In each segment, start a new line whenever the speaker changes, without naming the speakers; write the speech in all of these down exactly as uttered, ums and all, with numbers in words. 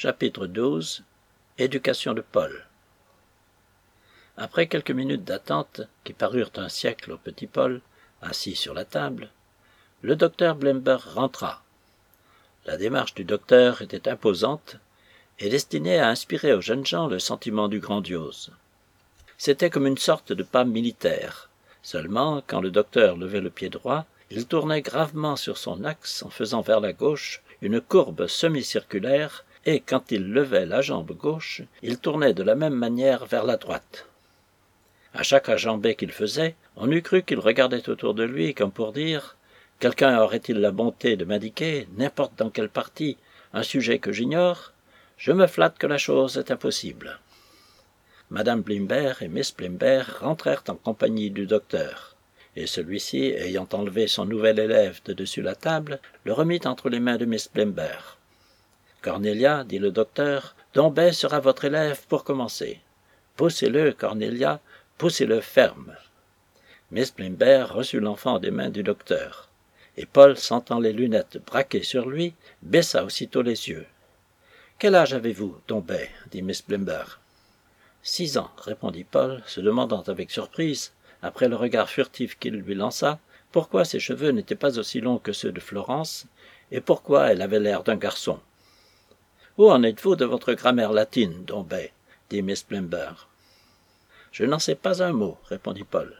Chapitre douze. Éducation de Paul. Après quelques minutes d'attente, qui parurent un siècle au petit Paul, assis sur la table, le docteur Blember rentra. La démarche du docteur était imposante et destinée à inspirer aux jeunes gens le sentiment du grandiose. C'était comme une sorte de pas militaire. Seulement, quand le docteur levait le pied droit, il tournait gravement sur son axe en faisant vers la gauche une courbe semi-circulaire, et quand il levait la jambe gauche, il tournait de la même manière vers la droite. À chaque enjambée qu'il faisait, on eût cru qu'il regardait autour de lui comme pour dire « Quelqu'un aurait-il la bonté de m'indiquer, n'importe dans quelle partie, un sujet que j'ignore? Je me flatte que la chose est impossible. » Madame Blimber et Miss Blimber rentrèrent en compagnie du docteur, et celui-ci, ayant enlevé son nouvel élève de dessus la table, le remit entre les mains de Miss Blimber. « Cornélia, dit le docteur, Dombey sera votre élève pour commencer. Poussez-le, Cornélia, poussez-le ferme. » Miss Blimber reçut l'enfant des mains du docteur, et Paul, sentant les lunettes braquées sur lui, baissa aussitôt les yeux. « Quel âge avez-vous, Dombey » dit Miss Blimber. « Six ans, répondit Paul, se demandant avec surprise, après le regard furtif qu'il lui lança, pourquoi ses cheveux n'étaient pas aussi longs que ceux de Florence, et pourquoi elle avait l'air d'un garçon. « Où en êtes-vous de votre grammaire latine, Dombey » dit Miss Blimber. « Je n'en sais pas un mot, répondit Paul.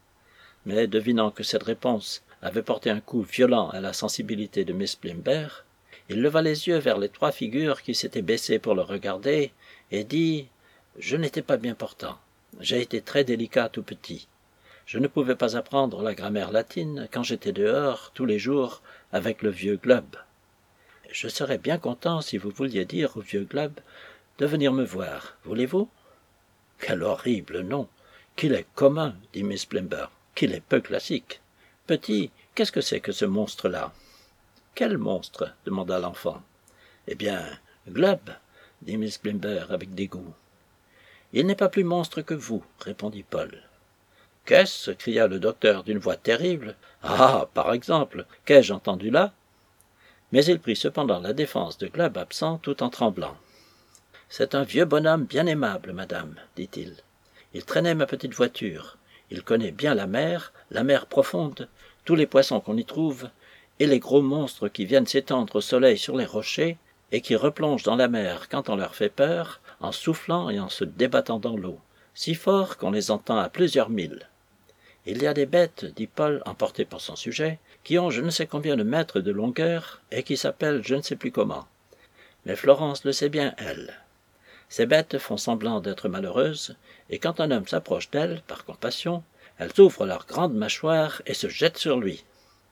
Mais devinant que cette réponse avait porté un coup violent à la sensibilité de Miss Blimber, il leva les yeux vers les trois figures qui s'étaient baissées pour le regarder, et dit « Je n'étais pas bien portant. J'ai été très délicat tout petit. Je ne pouvais pas apprendre la grammaire latine quand j'étais dehors, tous les jours, avec le vieux Glubb. Je serais bien content si vous vouliez dire au vieux Glubb de venir me voir. Voulez-vous » ?»« Quel horrible nom ! Qu'il est commun, dit Miss Blimber, qu'il est peu classique. Petit, qu'est-ce que c'est que ce monstre-là » ?»« Quel monstre » demanda l'enfant. « Eh bien, Glubb, dit Miss Blimber avec dégoût. « Il n'est pas plus monstre que vous, répondit Paul. « Qu'est-ce » cria le docteur d'une voix terrible. « Ah, par exemple, qu'ai-je entendu là ?» Mais il prit cependant la défense de Glubb absent tout en tremblant. « C'est un vieux bonhomme bien aimable, madame, dit-il. Il traînait ma petite voiture. Il connaît bien la mer, la mer profonde, tous les poissons qu'on y trouve, et les gros monstres qui viennent s'étendre au soleil sur les rochers, et qui replongent dans la mer quand on leur fait peur, en soufflant et en se débattant dans l'eau, si fort qu'on les entend à plusieurs milles. Il y a des bêtes, dit Paul, emporté par son sujet, qui ont je ne sais combien de mètres de longueur, et qui s'appellent je ne sais plus comment. Mais Florence le sait bien, elle. Ces bêtes font semblant d'être malheureuses, et quand un homme s'approche d'elles, par compassion, elles ouvrent leurs grandes mâchoires et se jettent sur lui.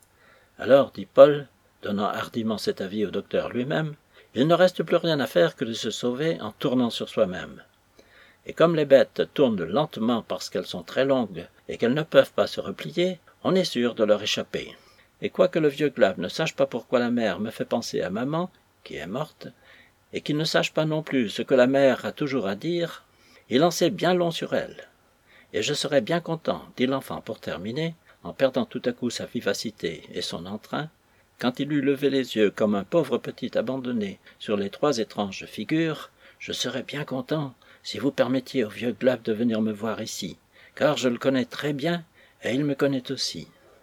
Alors, dit Paul, donnant hardiment cet avis au docteur lui-même, il ne reste plus rien à faire que de se sauver en tournant sur soi-même. Et comme les bêtes tournent lentement parce qu'elles sont très longues et qu'elles ne peuvent pas se replier, on est sûr de leur échapper. Et quoique le vieux Glubb ne sache pas pourquoi la mer me fait penser à maman, qui est morte, et qu'il ne sache pas non plus ce que la mer a toujours à dire, il en sait bien long sur elle. Et je serais bien content, dit l'enfant pour terminer, en perdant tout à coup sa vivacité et son entrain, quand il eut levé les yeux comme un pauvre petit abandonné sur les trois étranges figures, je serais bien content si vous permettiez au vieux Glubb de venir me voir ici, car je le connais très bien, et il me connaît aussi.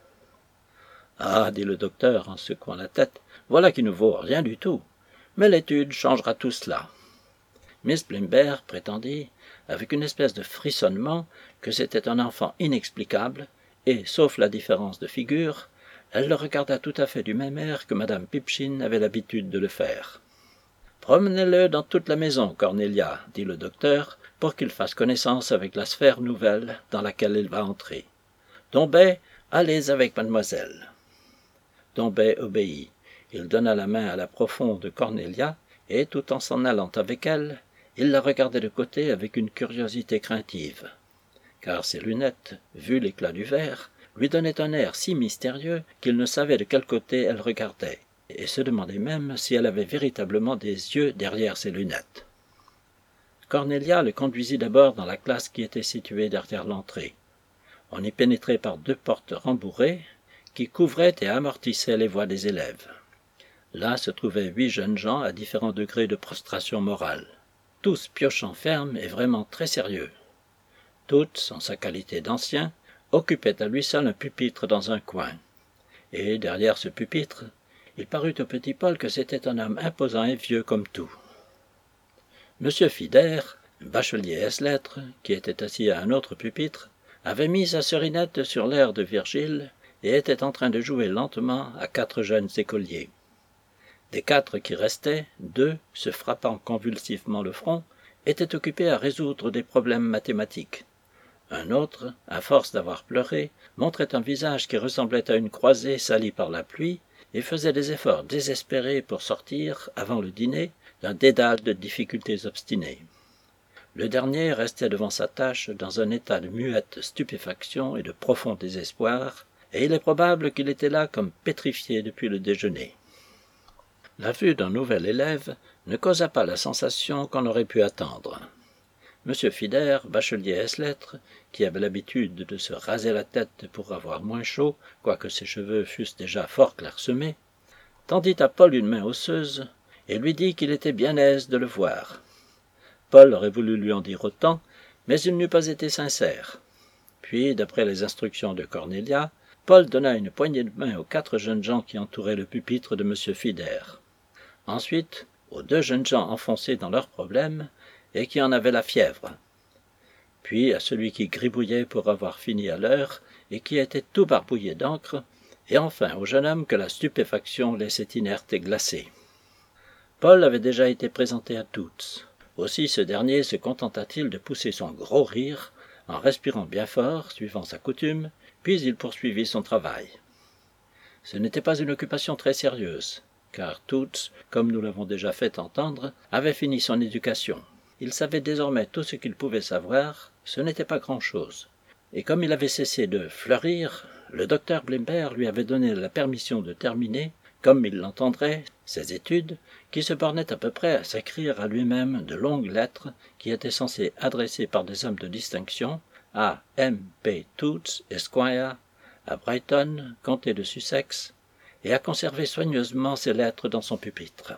« Ah, dit le docteur en secouant la tête, voilà qui ne vaut rien du tout. Mais l'étude changera tout cela. » Miss Blimber prétendit, avec une espèce de frissonnement, que c'était un enfant inexplicable, et, sauf la différence de figure, elle le regarda tout à fait du même air que madame Pipchin avait l'habitude de le faire. « Promenez-le dans toute la maison, Cornélia, dit le docteur, pour qu'il fasse connaissance avec la sphère nouvelle dans laquelle il va entrer. Dombey, allez avec mademoiselle. » Dombey obéit. Il donna la main à la profonde Cornélia, et, tout en s'en allant avec elle, il la regardait de côté avec une curiosité craintive, car ses lunettes, vu l'éclat du verre, lui donnaient un air si mystérieux qu'il ne savait de quel côté elle regardait, et se demandait même si elle avait véritablement des yeux derrière ses lunettes. Cornélia le conduisit d'abord dans la classe qui était située derrière l'entrée. On y pénétrait par deux portes rembourrées, qui couvraient et amortissaient les voix des élèves. Là se trouvaient huit jeunes gens à différents degrés de prostration morale, tous piochant ferme et vraiment très sérieux. Toots, en sa qualité d'ancien, occupait à lui seul un pupitre dans un coin. Et derrière ce pupitre, il parut au petit Paul que c'était un homme imposant et vieux comme tout. Monsieur Fider, bachelier ès-lettres, qui était assis à un autre pupitre, avait mis sa serinette sur l'air de Virgile et était en train de jouer lentement à quatre jeunes écoliers. Des quatre qui restaient, deux, se frappant convulsivement le front, étaient occupés à résoudre des problèmes mathématiques. Un autre, à force d'avoir pleuré, montrait un visage qui ressemblait à une croisée salie par la pluie et faisait des efforts désespérés pour sortir, avant le dîner, d'un dédale de difficultés obstinées. Le dernier restait devant sa tâche dans un état de muette stupéfaction et de profond désespoir, et il est probable qu'il était là comme pétrifié depuis le déjeuner. La vue d'un nouvel élève ne causa pas la sensation qu'on aurait pu attendre. Monsieur Fider, bachelier ès-lettres, qui avait l'habitude de se raser la tête pour avoir moins chaud, quoique ses cheveux fussent déjà fort clairsemés, tendit à Paul une main osseuse et lui dit qu'il était bien aise de le voir. Paul aurait voulu lui en dire autant, mais il n'eût pas été sincère. Puis, d'après les instructions de Cornélia, Paul donna une poignée de main aux quatre jeunes gens qui entouraient le pupitre de monsieur Fider. Ensuite, aux deux jeunes gens enfoncés dans leurs problèmes et qui en avaient la fièvre. Puis à celui qui gribouillait pour avoir fini à l'heure et qui était tout barbouillé d'encre, et enfin au jeune homme que la stupéfaction laissait inerte et glacé. Paul avait déjà été présenté à Toots. Aussi ce dernier se contenta-t-il de pousser son gros rire, en respirant bien fort, suivant sa coutume, puis il poursuivit son travail. Ce n'était pas une occupation très sérieuse, car Toots, comme nous l'avons déjà fait entendre, avait fini son éducation. Il savait désormais tout ce qu'il pouvait savoir, ce n'était pas grand-chose. Et comme il avait cessé de fleurir, le docteur Blimber lui avait donné la permission de terminer, comme il l'entendrait, ses études, qui se bornaient à peu près à s'écrire à lui-même de longues lettres qui étaient censées adressées par des hommes de distinction à M. P. Toots, Esquire, à Brighton, comté de Sussex, et à conserver soigneusement ces lettres dans son pupitre.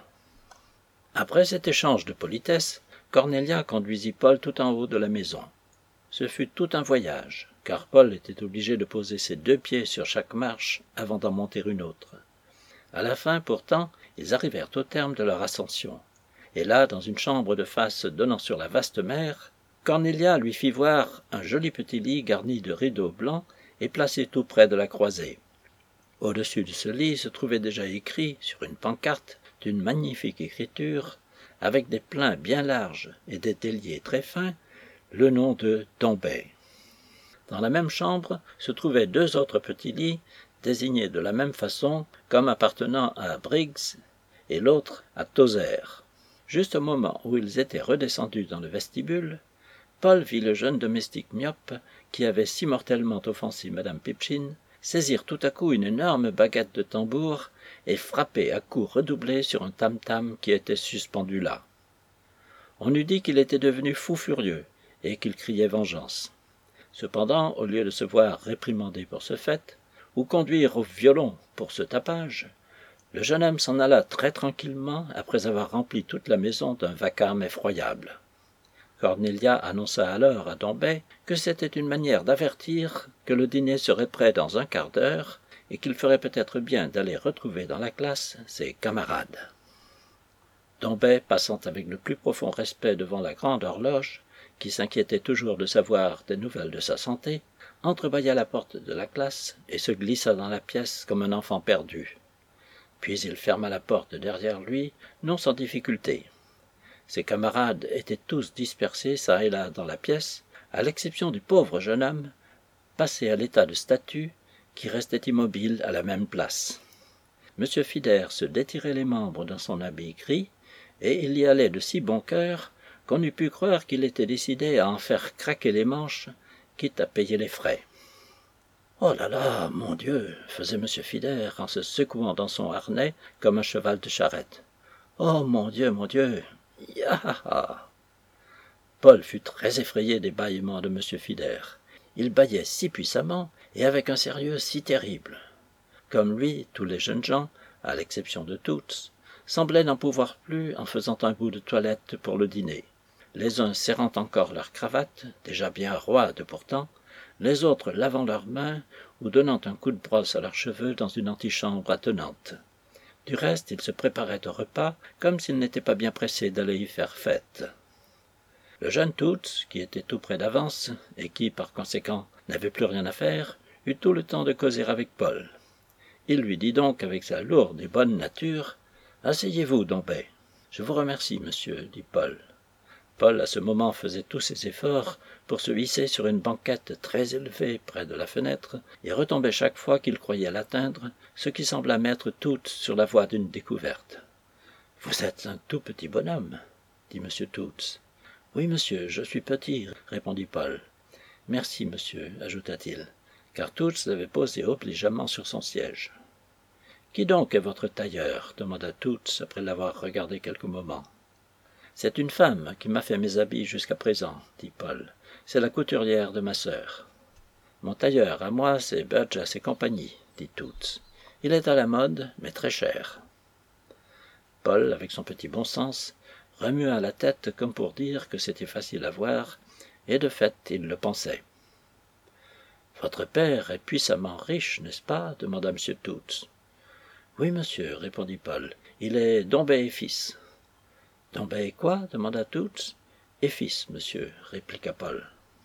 Après cet échange de politesse, Cornélia conduisit Paul tout en haut de la maison. Ce fut tout un voyage, car Paul était obligé de poser ses deux pieds sur chaque marche avant d'en monter une autre. À la fin, pourtant, ils arrivèrent au terme de leur ascension, et là, dans une chambre de face donnant sur la vaste mer, Cornélia lui fit voir un joli petit lit garni de rideaux blancs et placé tout près de la croisée. Au-dessus de ce lit se trouvait déjà écrit, sur une pancarte d'une magnifique écriture, avec des pleins bien larges et des déliés très fins, le nom de Dombey. Dans la même chambre se trouvaient deux autres petits lits, désignés de la même façon comme appartenant à Briggs et l'autre à Tozer. Juste au moment où ils étaient redescendus dans le vestibule, Paul vit le jeune domestique myope, qui avait si mortellement offensé madame Pipchin, saisir tout à coup une énorme baguette de tambour et frapper à coups redoublés sur un tam-tam qui était suspendu là. On eût dit qu'il était devenu fou furieux et qu'il criait vengeance. Cependant, au lieu de se voir réprimandé pour ce fait, ou conduire au violon pour ce tapage, le jeune homme s'en alla très tranquillement après avoir rempli toute la maison d'un vacarme effroyable. Cornélia annonça alors à Dombey que c'était une manière d'avertir que le dîner serait prêt dans un quart d'heure et qu'il ferait peut-être bien d'aller retrouver dans la classe ses camarades. Dombey, passant avec le plus profond respect devant la grande horloge, qui s'inquiétait toujours de savoir des nouvelles de sa santé, entrebâilla la porte de la classe et se glissa dans la pièce comme un enfant perdu. Puis il ferma la porte derrière lui, non sans difficulté. Ses camarades étaient tous dispersés çà et là dans la pièce, à l'exception du pauvre jeune homme, passé à l'état de statue, qui restait immobile à la même place. Monsieur Fider se détirait les membres dans son habit gris, et il y allait de si bon cœur qu'on eût pu croire qu'il était décidé à en faire craquer les manches, quitte à payer les frais. « Oh là là, mon Dieu !» faisait monsieur Fider en se secouant dans son harnais comme un cheval de charrette. « Oh mon Dieu, mon Dieu ! Ya-ha-ha !» Paul fut très effrayé des bâillements de monsieur Fider. Il bâillait si puissamment et avec un sérieux si terrible. Comme lui, tous les jeunes gens, à l'exception de Toots, semblaient n'en pouvoir plus en faisant un bout de toilette pour le dîner, les uns serrant encore leurs cravates, déjà bien roides pourtant, les autres lavant leurs mains ou donnant un coup de brosse à leurs cheveux dans une antichambre attenante. Du reste, ils se préparaient au repas comme s'ils n'étaient pas bien pressés d'aller y faire fête. Le jeune Toots, qui était tout près d'avance, et qui, par conséquent, n'avait plus rien à faire, eut tout le temps de causer avec Paul. Il lui dit donc avec sa lourde et bonne nature « Asseyez-vous, Dombey. »« Je vous remercie, monsieur, dit Paul. Paul, à ce moment, faisait tous ses efforts pour se hisser sur une banquette très élevée près de la fenêtre et retombait chaque fois qu'il croyait l'atteindre, ce qui sembla mettre Toots sur la voie d'une découverte. « Vous êtes un tout petit bonhomme, dit M. Toots. « Oui, monsieur, je suis petit, répondit Paul. « Merci, monsieur, ajouta-t-il, car Toots l'avait posé obligeamment sur son siège. « Qui donc est votre tailleur » demanda Toots après l'avoir regardé quelques moments. « C'est une femme qui m'a fait mes habits jusqu'à présent, dit Paul. « C'est la couturière de ma sœur. »« Mon tailleur, à moi, c'est Burgess et compagnie, dit Toots. « Il est à la mode, mais très cher. » Paul, avec son petit bon sens, remua la tête comme pour dire que c'était facile à voir, et de fait, il le pensait. « Votre père est puissamment riche, n'est-ce pas » demanda M. Toots. « Oui, monsieur, répondit Paul. « Il est Dombey et fils. »« Dombey et quoi » demanda Toots. « Et fils, monsieur, répliqua Paul.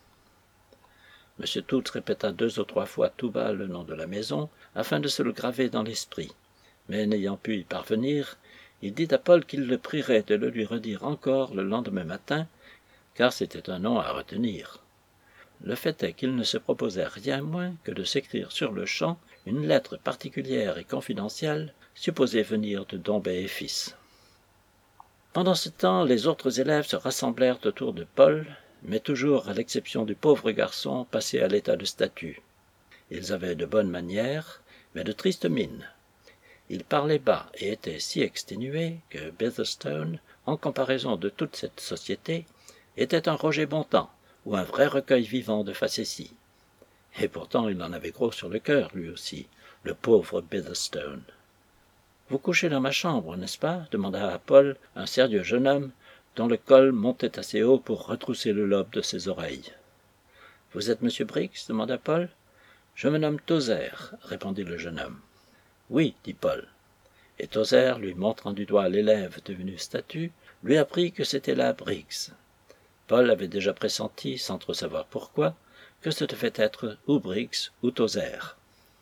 M. Toots répéta deux ou trois fois tout bas le nom de la maison, afin de se le graver dans l'esprit. Mais n'ayant pu y parvenir, il dit à Paul qu'il le prierait de le lui redire encore le lendemain matin, car c'était un nom à retenir. Le fait est qu'il ne se proposait rien moins que de s'écrire sur le champ une lettre particulière et confidentielle, supposée venir de Dombey et fils. Pendant ce temps, les autres élèves se rassemblèrent autour de Paul, mais toujours à l'exception du pauvre garçon passé à l'état de statue. Ils avaient de bonnes manières, mais de tristes mines. Ils parlaient bas et étaient si exténués que Bitherstone, en comparaison de toute cette société, était un Roger Bontemps ou un vrai recueil vivant de facéties. Et pourtant il en avait gros sur le cœur, lui aussi, le pauvre Bitherstone. « Vous couchez dans ma chambre, n'est-ce pas » demanda à Paul un sérieux jeune homme dont le col montait assez haut pour retrousser le lobe de ses oreilles. « Vous êtes M. Briggs » demanda Paul. « Je me nomme Tozer, » répondit le jeune homme. « Oui, dit Paul. » Et Tozer, lui montrant du doigt l'élève devenu statue, lui apprit que c'était là Briggs. Paul avait déjà pressenti, sans trop savoir pourquoi, que ce devait être ou Briggs ou Tozer.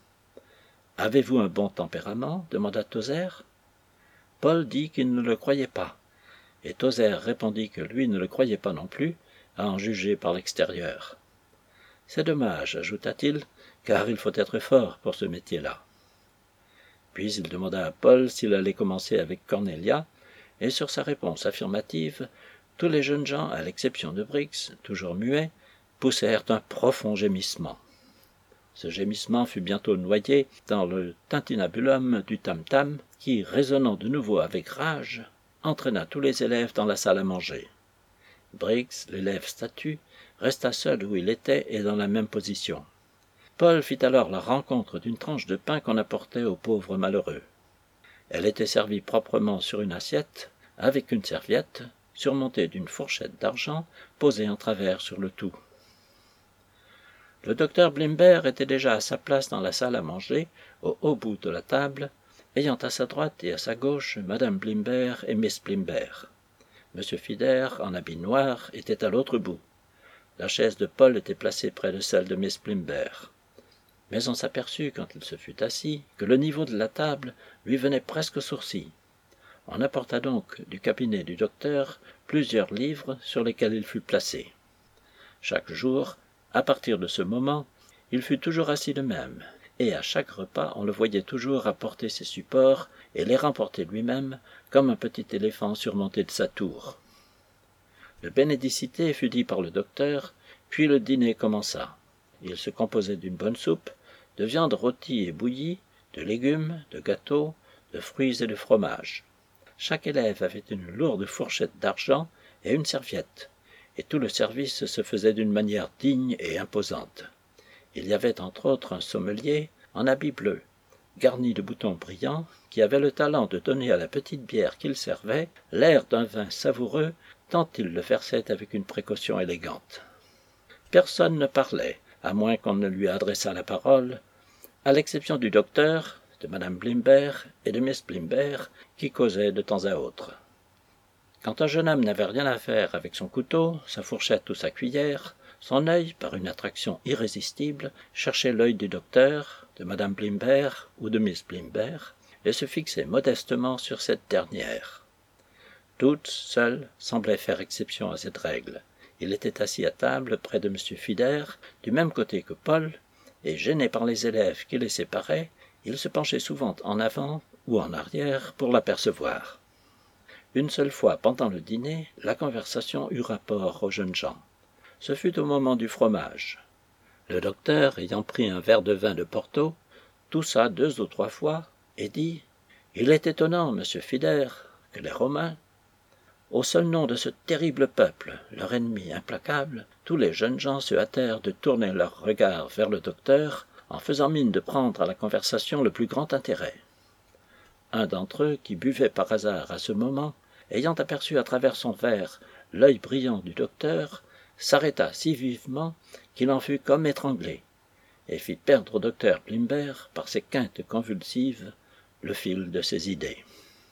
« Avez-vous un bon tempérament » demanda Tozer. Paul dit qu'il ne le croyait pas, et Tozer répondit que lui ne le croyait pas non plus, à en juger par l'extérieur. « C'est dommage, ajouta-t-il, car il faut être fort pour ce métier-là. » Puis il demanda à Paul s'il allait commencer avec Cornelia, et sur sa réponse affirmative, tous les jeunes gens, à l'exception de Briggs, toujours muets, poussèrent un profond gémissement. Ce gémissement fut bientôt noyé dans le tintinabulum du tam-tam, qui, résonnant de nouveau avec rage, entraîna tous les élèves dans la salle à manger. Briggs, l'élève statue, resta seul où il était et dans la même position. Paul fit alors la rencontre d'une tranche de pain qu'on apportait aux pauvres malheureux. Elle était servie proprement sur une assiette, avec une serviette, surmontée d'une fourchette d'argent, posée en travers sur le tout. Le docteur Blimber était déjà à sa place dans la salle à manger, au haut bout de la table, ayant à sa droite et à sa gauche Madame Blimber et Miss Blimber. Monsieur Fider, en habit noir, était à l'autre bout. La chaise de Paul était placée près de celle de Miss Blimber. Mais on s'aperçut, quand il se fut assis, que le niveau de la table lui venait presque aux sourcils. On apporta donc du cabinet du docteur plusieurs livres sur lesquels il fut placé. Chaque jour, à partir de ce moment, il fut toujours assis de même, et à chaque repas on le voyait toujours apporter ses supports et les remporter lui-même, comme un petit éléphant surmonté de sa tour. Le bénédicité fut dit par le docteur, puis le dîner commença. Il se composait d'une bonne soupe, de viande rôtie et bouillie, de légumes, de gâteaux, de fruits et de fromage. Chaque élève avait une lourde fourchette d'argent et une serviette, et tout le service se faisait d'une manière digne et imposante. Il y avait entre autres un sommelier en habit bleu, garni de boutons brillants, qui avait le talent de donner à la petite bière qu'il servait l'air d'un vin savoureux, tant il le versait avec une précaution élégante. Personne ne parlait, à moins qu'on ne lui adressât la parole, à l'exception du docteur, de madame Blimber et de miss Blimber, qui causaient de temps à autre. Quand un jeune homme n'avait rien à faire avec son couteau, sa fourchette ou sa cuillère, son œil, par une attraction irrésistible, cherchait l'œil du docteur, de madame Blimber ou de miss Blimber, et se fixait modestement sur cette dernière. Toutes, seules, semblaient faire exception à cette règle. Il était assis à table près de M. Fider, du même côté que Paul, et gêné par les élèves qui les séparaient, il se penchait souvent en avant ou en arrière pour l'apercevoir. Une seule fois pendant le dîner, la conversation eut rapport aux jeunes gens. Ce fut au moment du fromage. Le docteur, ayant pris un verre de vin de Porto, toussa deux ou trois fois et dit « Il est étonnant, monsieur Fider, que les Romains, au seul nom de ce terrible peuple, leur ennemi implacable, tous les jeunes gens se hâtèrent de tourner leurs regards vers le docteur en faisant mine de prendre à la conversation le plus grand intérêt. Un d'entre eux, qui buvait par hasard à ce moment, ayant aperçu à travers son verre l'œil brillant du docteur, s'arrêta si vivement qu'il en fut comme étranglé, et fit perdre au docteur Blimber, par ses quintes convulsives, le fil de ses idées.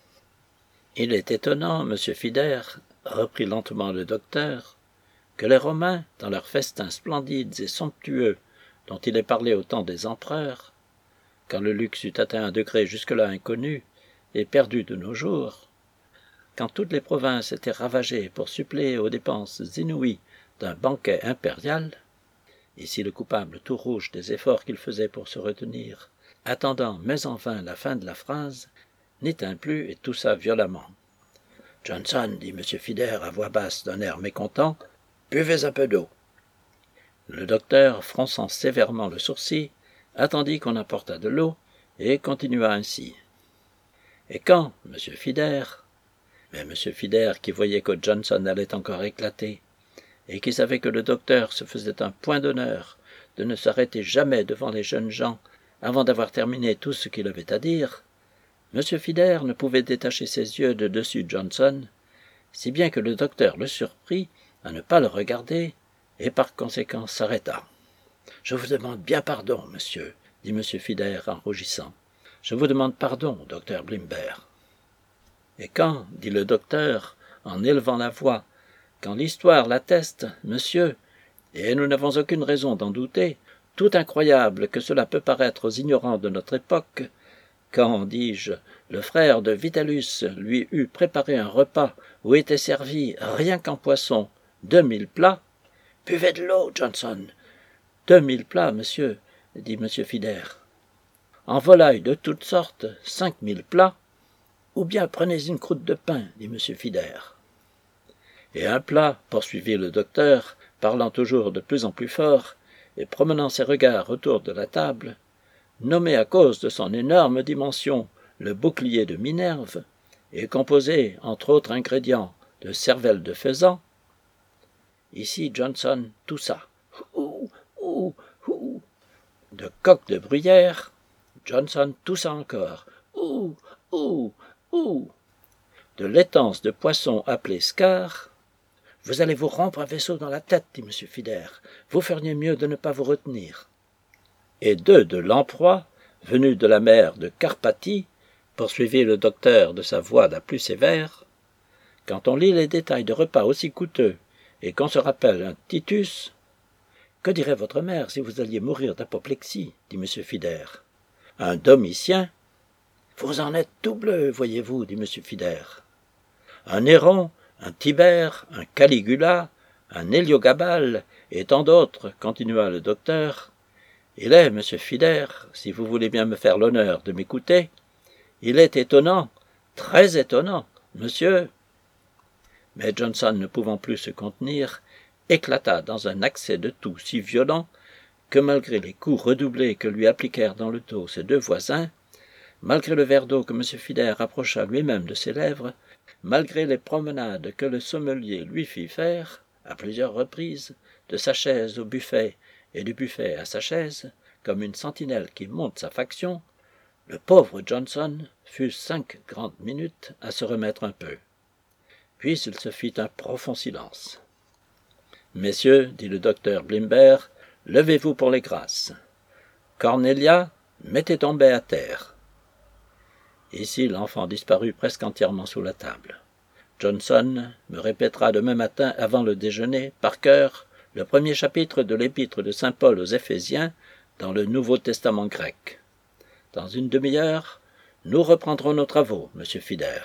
« Il est étonnant, monsieur Fider, reprit lentement le docteur, que les Romains, dans leurs festins splendides et somptueux, dont il est parlé au temps des empereurs, quand le luxe eut atteint un degré jusque-là inconnu et perdu de nos jours, quand toutes les provinces étaient ravagées pour suppléer aux dépenses inouïes d'un banquet impérial, ici le coupable tout rouge des efforts qu'il faisait pour se retenir, attendant mais en vain la fin de la phrase, n'éteint plus et toussa violemment. « Johnson, dit M. Fider à voix basse d'un air mécontent, buvez un peu d'eau. » Le docteur, fronçant sévèrement le sourcil, attendit qu'on apportât de l'eau et continua ainsi. « Et quand, M. Fider, mais M. Fider, qui voyait que Johnson allait encore éclater, et qui savait que le docteur se faisait un point d'honneur de ne s'arrêter jamais devant les jeunes gens avant d'avoir terminé tout ce qu'il avait à dire, M. Fider ne pouvait détacher ses yeux de dessus Johnson, si bien que le docteur le surprit à ne pas le regarder, et par conséquent s'arrêta. « Je vous demande bien pardon, monsieur, dit M. Fider en rougissant. « Je vous demande pardon, docteur Blimber. » Et quand, dit le docteur, en élevant la voix, quand l'histoire l'atteste, monsieur, et nous n'avons aucune raison d'en douter, tout incroyable que cela peut paraître aux ignorants de notre époque, quand, dis-je, le frère de Vitellius lui eut préparé un repas où étaient servis, rien qu'en poisson, deux mille plats, « Buvez de l'eau, Johnson. »« Deux mille plats, monsieur, dit M. Fider. »« En volaille de toutes sortes, cinq mille plats. »« Ou bien prenez une croûte de pain, dit M. Fider. »« Et un plat, poursuivit le docteur, parlant toujours de plus en plus fort, et promenant ses regards autour de la table, nommé à cause de son énorme dimension le bouclier de Minerve, et composé, entre autres ingrédients, de cervelle de faisan. » Ici Johnson toussa. Ouh, ouh, ouh. De coq de bruyère, Johnson toussa encore. Ouh, ouh, ouh. De l'étance de poisson appelée scar. Vous allez vous rompre un vaisseau dans la tête, dit M. Fider. Vous feriez mieux de ne pas vous retenir. Et deux de lamproie, venus de la mer de Carpathie, poursuivit le docteur de sa voix la plus sévère. Quand on lit les détails de repas aussi coûteux, et qu'on se rappelle un Titus, « Que dirait votre mère si vous alliez mourir d'apoplexie » dit M. Fider. « Un Domitien ?»« Vous en êtes tout bleu, voyez-vous, » dit M. Fider. « Un Néron, un Tibère, un Caligula, un Héliogabale, et tant d'autres, continua le docteur. Il est, M. Fider, si vous voulez bien me faire l'honneur de m'écouter, il est étonnant, très étonnant, monsieur. » Mais Johnson, ne pouvant plus se contenir, éclata dans un accès de toux si violent que malgré les coups redoublés que lui appliquèrent dans le dos ses deux voisins, malgré le verre d'eau que M. Fider approcha lui-même de ses lèvres, malgré les promenades que le sommelier lui fit faire, à plusieurs reprises, de sa chaise au buffet et du buffet à sa chaise, comme une sentinelle qui monte sa faction, Le pauvre Johnson fut cinq grandes minutes à se remettre un peu. Puis il se fit un profond silence. « Messieurs, dit le docteur Blimber, levez-vous pour les grâces. Cornélia, mettez ton bêt à terre. » Ici l'enfant disparut presque entièrement sous la table. Johnson me répétera demain matin avant le déjeuner, par cœur, le premier chapitre de l'épître de saint Paul aux Éphésiens dans le Nouveau Testament grec. Dans une demi-heure, nous reprendrons nos travaux, monsieur Fider.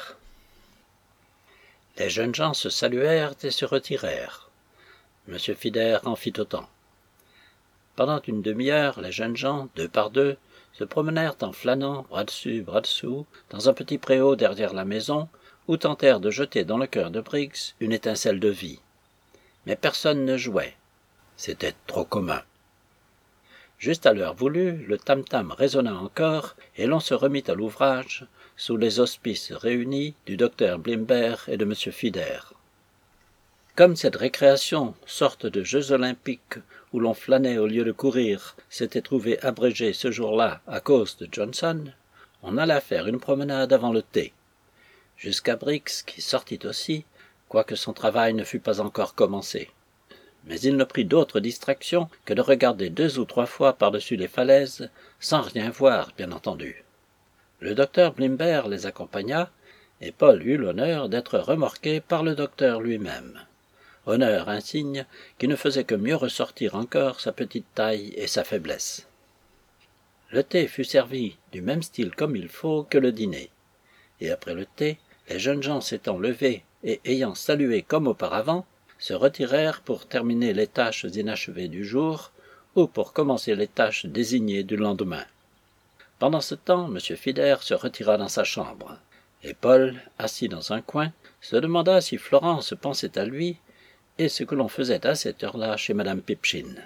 Les jeunes gens se saluèrent et se retirèrent. Monsieur Fider en fit autant. Pendant une demi-heure, les jeunes gens, deux par deux, se promenèrent en flânant, bras dessus, bras dessous, dans un petit préau derrière la maison, où tentèrent de jeter dans le cœur de Briggs une étincelle de vie. Mais personne ne jouait. C'était trop commun. Juste à l'heure voulue, le tam-tam résonna encore, et l'on se remit à l'ouvrage, sous les auspices réunis du docteur Blimber et de monsieur Fider. Comme cette récréation, sorte de Jeux olympiques où l'on flânait au lieu de courir, s'était trouvée abrégée ce jour-là à cause de Johnson, on alla faire une promenade avant le thé. Jusqu'à Briggs, qui sortit aussi, quoique son travail ne fût pas encore commencé. Mais il ne prit d'autre distraction que de regarder deux ou trois fois par-dessus les falaises, sans rien voir, bien entendu. Le docteur Blimber les accompagna, et Paul eut l'honneur d'être remorqué par le docteur lui-même. Honneur insigne qui ne faisait que mieux ressortir encore sa petite taille et sa faiblesse. Le thé fut servi du même style comme il faut que le dîner, et après le thé, les jeunes gens s'étant levés et ayant salué comme auparavant, se retirèrent pour terminer les tâches inachevées du jour ou pour commencer les tâches désignées du lendemain. Pendant ce temps, M. Fider se retira dans sa chambre, et Paul, assis dans un coin, se demanda si Florence pensait à lui et ce que l'on faisait à cette heure-là chez Madame Pipchin.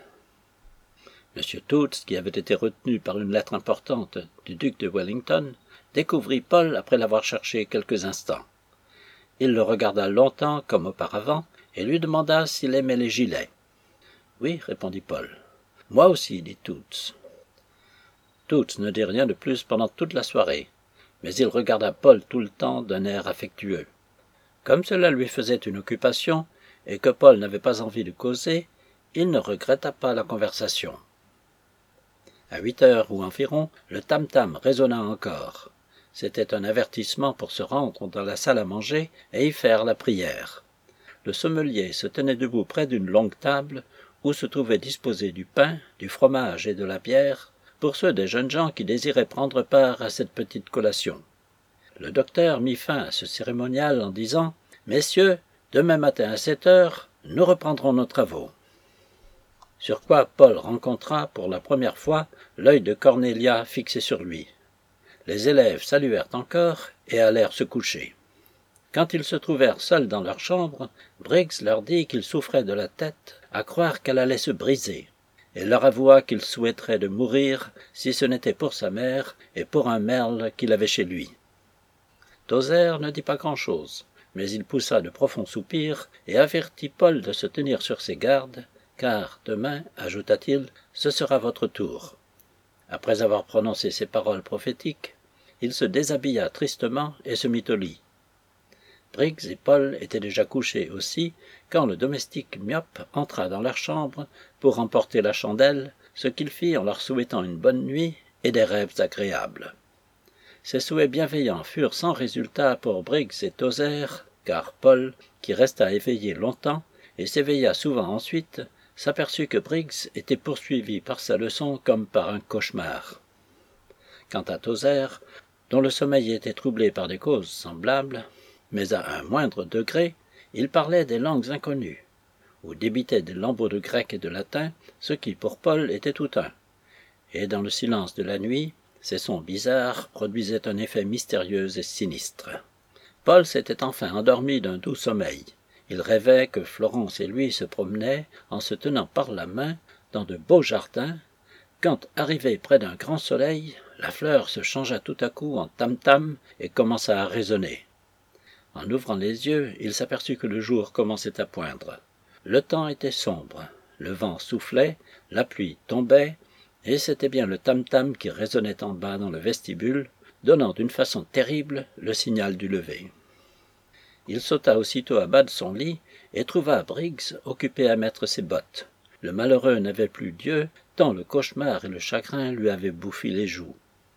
M. Toots, qui avait été retenu par une lettre importante du duc de Wellington, découvrit Paul après l'avoir cherché quelques instants. Il le regarda longtemps comme auparavant, et lui demanda s'il aimait les gilets. « Oui, répondit Paul. « Moi aussi, dit Toots. » Toots ne dit rien de plus pendant toute la soirée, mais il regarda Paul tout le temps d'un air affectueux. Comme cela lui faisait une occupation, et que Paul n'avait pas envie de causer, il ne regretta pas la conversation. À huit heures ou environ, le tam-tam résonna encore. C'était un avertissement pour se rendre dans la salle à manger et y faire la prière. Le sommelier se tenait debout près d'une longue table où se trouvait disposé du pain, du fromage et de la bière pour ceux des jeunes gens qui désiraient prendre part à cette petite collation. Le docteur mit fin à ce cérémonial en disant « Messieurs, demain matin à sept heures, nous reprendrons nos travaux. » Sur quoi Paul rencontra pour la première fois l'œil de Cornélia fixé sur lui. Les élèves saluèrent encore et allèrent se coucher. Quand ils se trouvèrent seuls dans leur chambre, Briggs leur dit qu'il souffrait de la tête à croire qu'elle allait se briser, et leur avoua qu'il souhaiterait de mourir si ce n'était pour sa mère et pour un merle qu'il avait chez lui. Tozer ne dit pas grand-chose, mais il poussa de profonds soupirs et avertit Paul de se tenir sur ses gardes, car demain, ajouta-t-il, ce sera votre tour. Après avoir prononcé ces paroles prophétiques, il se déshabilla tristement et se mit au lit. Briggs et Paul étaient déjà couchés aussi quand le domestique myope entra dans leur chambre pour emporter la chandelle, ce qu'il fit en leur souhaitant une bonne nuit et des rêves agréables. Ces souhaits bienveillants furent sans résultat pour Briggs et Tozer, car Paul, qui resta éveillé longtemps et s'éveilla souvent ensuite, s'aperçut que Briggs était poursuivi par sa leçon comme par un cauchemar. Quant à Tozer, dont le sommeil était troublé par des causes semblables, mais à un moindre degré, il parlait des langues inconnues, ou débitait des lambeaux de grec et de latin, ce qui pour Paul était tout un. Et dans le silence de la nuit, ces sons bizarres produisaient un effet mystérieux et sinistre. Paul s'était enfin endormi d'un doux sommeil. Il rêvait que Florence et lui se promenaient, en se tenant par la main, dans de beaux jardins, quand, arrivé près d'un grand soleil, la fleur se changea tout à coup en tam-tam et commença à résonner. En ouvrant les yeux, il s'aperçut que le jour commençait à poindre. Le temps était sombre, le vent soufflait, la pluie tombait, et c'était bien le tam-tam qui résonnait en bas dans le vestibule, donnant d'une façon terrible le signal du lever. Il sauta aussitôt à bas de son lit et trouva Briggs occupé à mettre ses bottes. Le malheureux n'avait plus Dieu, tant le cauchemar et le chagrin lui avaient bouffi les joues.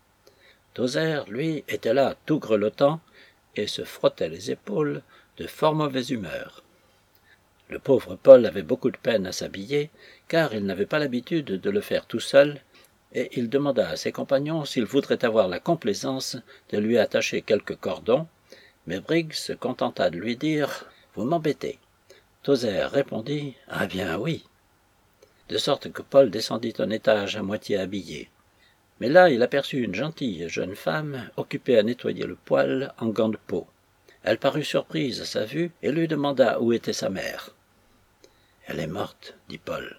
Tozer, lui, était là tout grelottant et se frottait les épaules de fort mauvaise humeur. Le pauvre Paul avait beaucoup de peine à s'habiller, car il n'avait pas l'habitude de le faire tout seul, et il demanda à ses compagnons s'ils voudraient avoir la complaisance de lui attacher quelques cordons, mais Briggs se contenta de lui dire « Vous m'embêtez ». Tozer répondit « Ah bien oui », de sorte que Paul descendit un étage à moitié habillé. Mais là il aperçut une gentille jeune femme occupée à nettoyer le poêle en gants de peau. Elle parut surprise à sa vue et lui demanda où était sa mère. « Elle est morte, » dit Paul.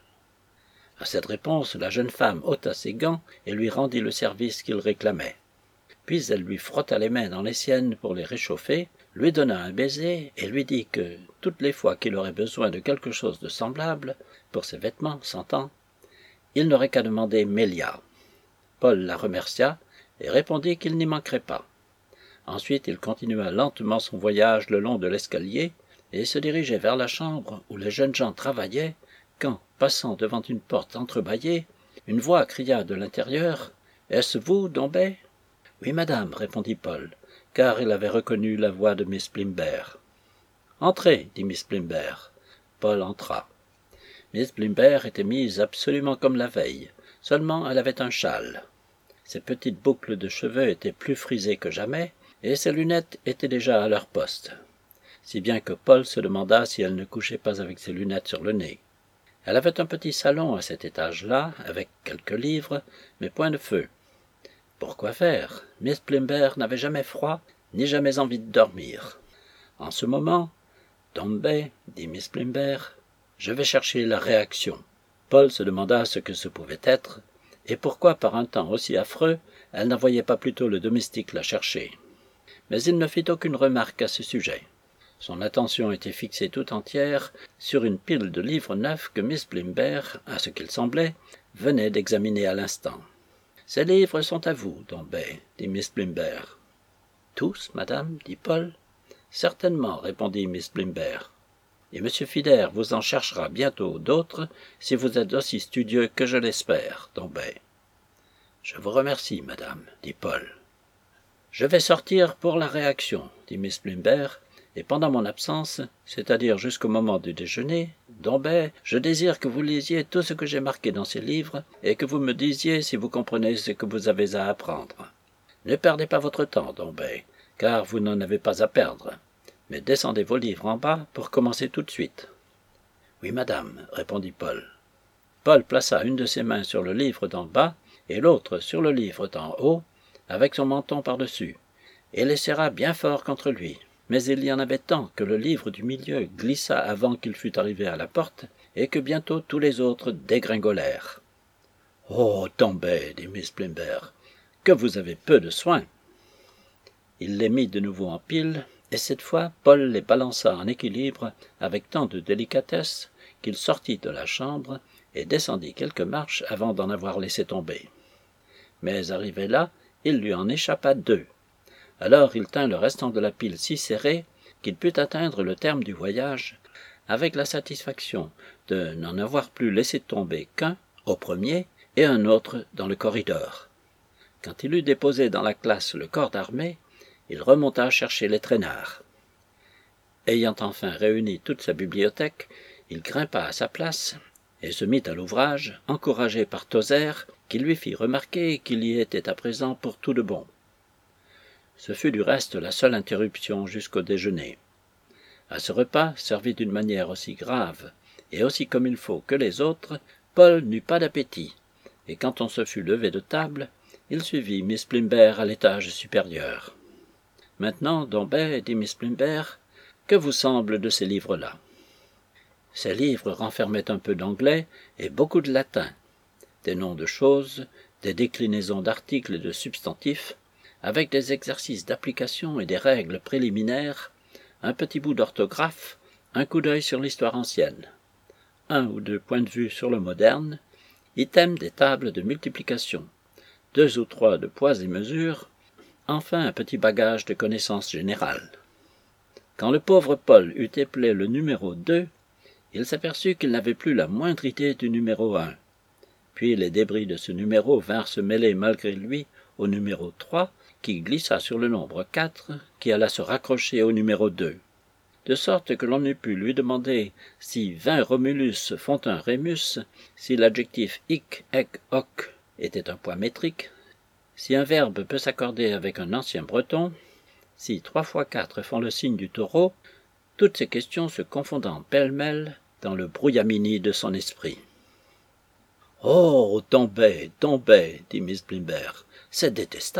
À cette réponse, la jeune femme ôta ses gants et lui rendit le service qu'il réclamait. Puis elle lui frotta les mains dans les siennes pour les réchauffer, lui donna un baiser et lui dit que, toutes les fois qu'il aurait besoin de quelque chose de semblable, pour ses vêtements, s'entend, il n'aurait qu'à demander Mélia. Paul la remercia et répondit qu'il n'y manquerait pas. Ensuite il continua lentement son voyage le long de l'escalier et se dirigeait vers la chambre où les jeunes gens travaillaient, quand, passant devant une porte entrebâillée, une voix cria de l'intérieur « Est-ce vous, Dombey ?» « Oui, madame, » répondit Paul, car il avait reconnu la voix de Miss Blimber. « Entrez, » dit Miss Blimber. Paul entra. Miss Blimber était mise absolument comme la veille, seulement elle avait un châle. Ses petites boucles de cheveux étaient plus frisées que jamais, et ses lunettes étaient déjà à leur poste, si bien que Paul se demanda si elle ne couchait pas avec ses lunettes sur le nez. Elle avait un petit salon à cet étage-là, avec quelques livres, mais point de feu. Pourquoi faire? Miss Blimber n'avait jamais froid, ni jamais envie de dormir. En ce moment, « Dombey, » dit Miss Blimber, « je vais chercher la réaction. » Paul se demanda ce que ce pouvait être, et pourquoi par un temps aussi affreux, elle n'envoyait pas plutôt le domestique la chercher. Mais il ne fit aucune remarque à ce sujet. Son attention était fixée tout entière sur une pile de livres neufs que Miss Blimber, à ce qu'il semblait, venait d'examiner à l'instant. « Ces livres sont à vous, Dombey, » dit Miss Blimber. « Tous, madame, » dit Paul. « Certainement, » répondit Miss Blimber. « Et M. Fider vous en cherchera bientôt d'autres, si vous êtes aussi studieux que je l'espère, Dombey. »« Je vous remercie, madame, » dit Paul. « Je vais sortir pour la réaction, » dit Miss Blimber, « et pendant mon absence, c'est-à-dire jusqu'au moment du déjeuner, Dombey, je désire que vous lisiez tout ce que j'ai marqué dans ces livres et que vous me disiez si vous comprenez ce que vous avez à apprendre. Ne perdez pas votre temps, Dombey, car vous n'en avez pas à perdre, mais descendez vos livres en bas pour commencer tout de suite. »« Oui, madame, » répondit Paul. Paul plaça une de ses mains sur le livre d'en bas et l'autre sur le livre d'en haut, avec son menton par-dessus, et les serra bien fort contre lui. Mais il y en avait tant que le livre du milieu glissa avant qu'il fût arrivé à la porte, et que bientôt tous les autres dégringolèrent. « Oh, Dombey, » dit Miss Blimber, « que vous avez peu de soin !» Il les mit de nouveau en pile, et cette fois Paul les balança en équilibre avec tant de délicatesse qu'il sortit de la chambre et descendit quelques marches avant d'en avoir laissé tomber. Mais arrivé là, il lui en échappa deux. Alors il tint le restant de la pile si serré qu'il put atteindre le terme du voyage, avec la satisfaction de n'en avoir plus laissé tomber qu'un, au premier, et un autre dans le corridor. Quand il eut déposé dans la classe le corps d'armée, il remonta chercher les traînards. Ayant enfin réuni toute sa bibliothèque, il grimpa à sa place et se mit à l'ouvrage, encouragé par Tozer, qui lui fit remarquer qu'il y était à présent pour tout de bon. Ce fut du reste la seule interruption jusqu'au déjeuner. À ce repas, servi d'une manière aussi grave et aussi comme il faut que les autres, Paul n'eut pas d'appétit, et quand on se fut levé de table, il suivit Miss Blimber à l'étage supérieur. « Maintenant, Dombey, » dit Miss Blimber, « que vous semble de ces livres-là » Ces livres renfermaient un peu d'anglais et beaucoup de latin, des noms de choses, des déclinaisons d'articles et de substantifs, avec des exercices d'application et des règles préliminaires, un petit bout d'orthographe, un coup d'œil sur l'histoire ancienne, un ou deux points de vue sur le moderne, item des tables de multiplication, deux ou trois de poids et mesures, enfin un petit bagage de connaissances générales. Quand le pauvre Paul eut épelé le numéro deux, il s'aperçut qu'il n'avait plus la moindre idée du numéro un. Puis les débris de ce numéro vinrent se mêler malgré lui au numéro trois, qui glissa sur le nombre quatre, qui alla se raccrocher au numéro deux. De sorte que l'on eût pu lui demander si vingt Romulus font un Rémus, si l'adjectif hic, ec, hoc était un poids métrique, si un verbe peut s'accorder avec un ancien breton, si trois fois quatre font le signe du taureau, toutes ces questions se confondant pêle-mêle dans le brouillamini de son esprit. « Oh, Dombey, Dombey, dit Miss Blimber, c'est détestable. »